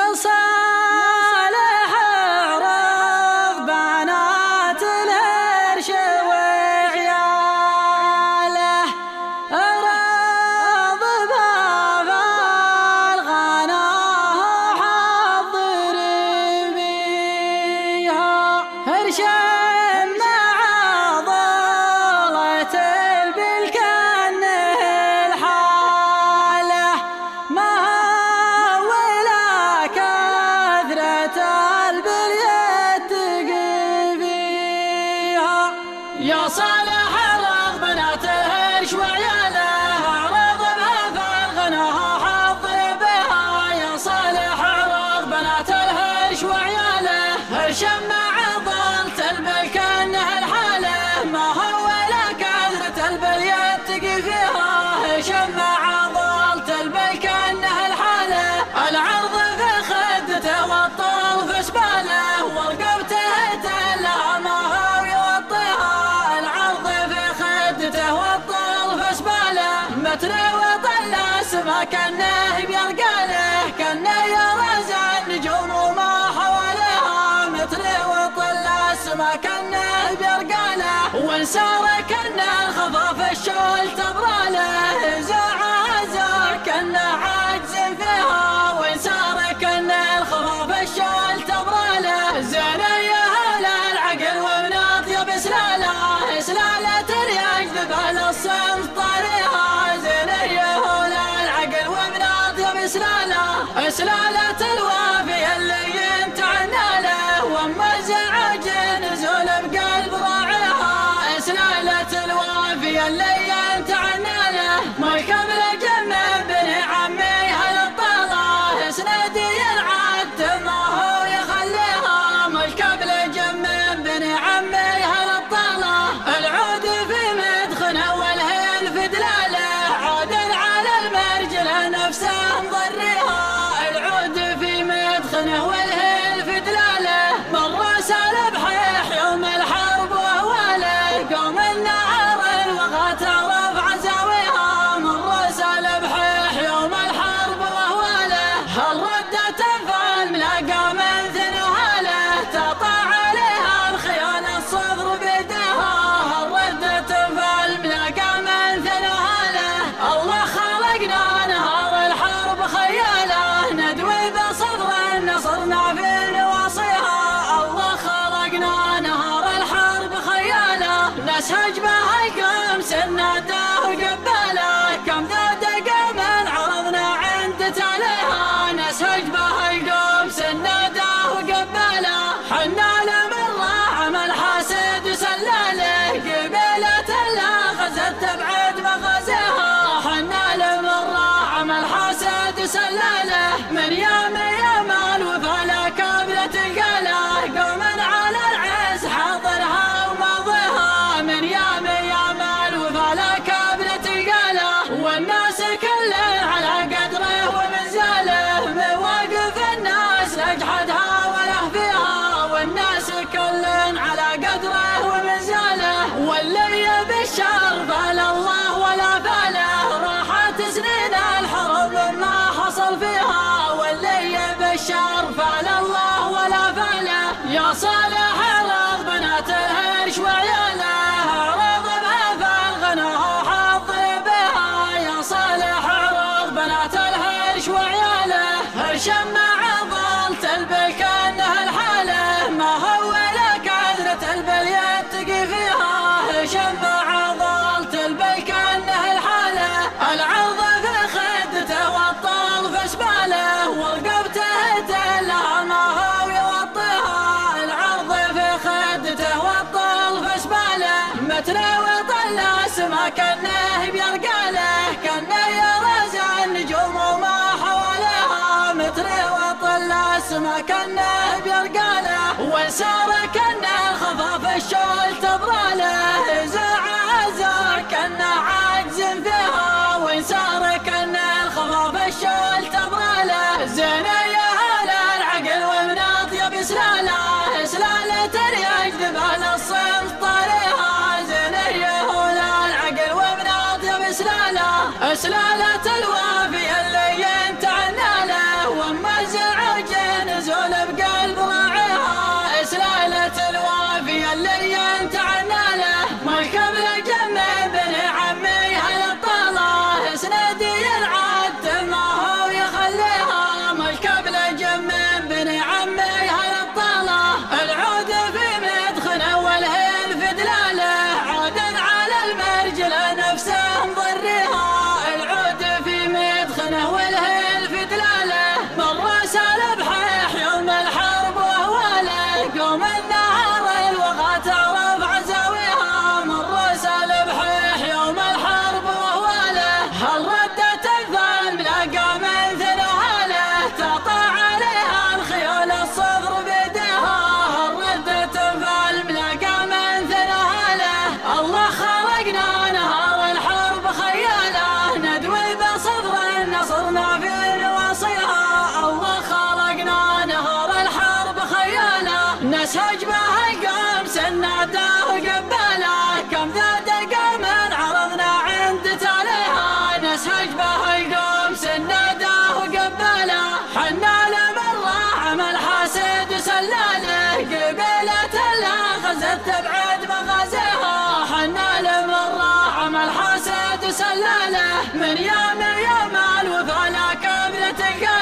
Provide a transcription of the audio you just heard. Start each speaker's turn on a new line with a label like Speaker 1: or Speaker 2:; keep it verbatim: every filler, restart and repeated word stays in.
Speaker 1: صالح عرض بنات الهرش وعياله راض باب الغنا حضر بيها هرش مع ضالة البلكان الحالة ما ولا كثرة البليت فيها يا صالح عرض بنات الهرش وعياله عرض باب الغنا حضر بها يا صالح عرض بنات الهرش وعياله هرش مع ضالة البلكان الحالة ما هو ولا كثرة البليت فيها هرش مع ضالة البلكان الحالة العرض في خدته والطول في سباله ورقبته تلها ما هو يوطيها العرض في خدته والطول في سباله متر وطلس ما كانه بيرقاله كانه يرزع النجوم وما حواليها متر وطلس ما كانه بيرقاله وانسار كانه الخفاف الشول تبراله زعا زع كانه عاجز فيها وانسار كانه الخفاف الشول تبراله زين يا هلا العقل ومن اطيب سلاله سلاله يجذب على الصنف طريها زين يا هلا العقل ومن اطيب سلاله سلاله الوافي اللي ينتعنى له واما الزعاج نزول بقلب راعيها سلاله الوافي اللي ينتعنى له ملك بالجنب بن عمي هالطاله سندي العد ما هو يخليها ملك بالجنب بن عمي هالطاله العود في مدخنه والهيل في دلاله عود على المرجل نفسه مضريها العود في مدخنه والهيل في دلاله مر سالب حيح يوم الحرب واهواله قوم النهار الوغى تعرف عزاويها مر سالب حيح يوم الحرب واهواله هل ردت انفال ملاقى من ثنوهاله تقطع عليها الخيانه الصدر بيدها هل ردت انفال ملاقى من ثنوهاله الله خلقنا نهار الحرب خياله ندوي بصدر نصرنا في نواصيها الله خلقنا نهار الحرب خياله نسهج بها القوم سناده وقباله كم ذا دقم عرضنا عند تاليها نسهج بها القوم سناده وقباله حنا لمن راعم الحاسد وسلاله قبيلة لا غزت تبعد مغازيها حنا لمن راعم الحاسد وسلاله من يام يامال وفلا كابلة القاله قوما على العز حاضرها وماضيها من يام يامال وفلا كابلة القاله والناس كلهم على قدره ومنزاله مواقف الناس نجحدها وله فيها والناس كلهم على قدره ومنزاله واللي يبي الشر فالله ولا باله راحت سنين الحرب ما حصل فيها واللي يبي الشر فالله ولا باله يا صالح عرض بنات الهرش وعياله عرض بها الغنا حضر بها يا صالح عرض بنات الهرش وعياله هرش مع ضالة البلكان الحاله ما هو ولا كثرة البليت فيها هرش مع ضالة البلكان الحاله العرض في خدته والطول في سباله ورقبته تلها ما هو يوطيها العرض في خدته والطول في سباله متر وطلس ما كانه بيرقاله كانه يرزع النجوم وما حواليها متر وطلس ما كانه بيرقاله وانسار كانه الخفاف الشول تبراله زعا زع كانه عاجز فيها وانسار كانه الخفاف الشول تبراله زين يا هلا العقل ومن اطيب سلاله سلاله يجذب على الصنف طريها زين يا هلا العقل ومن اطيب سلاله سلاله الوافي اللي ينتعنى له واما الزعاج نسهج به القوم سناده وقبله كم ذا دقا من عرضنا عند تاليها نسهج به القوم سناده وقبله حنا لمره عمل حاسد وسلاله قبيلة لا غزت تبعد مغازيها حنا لمره عمل حاسد وسلاله من يوم يوم الوفا لا كبرة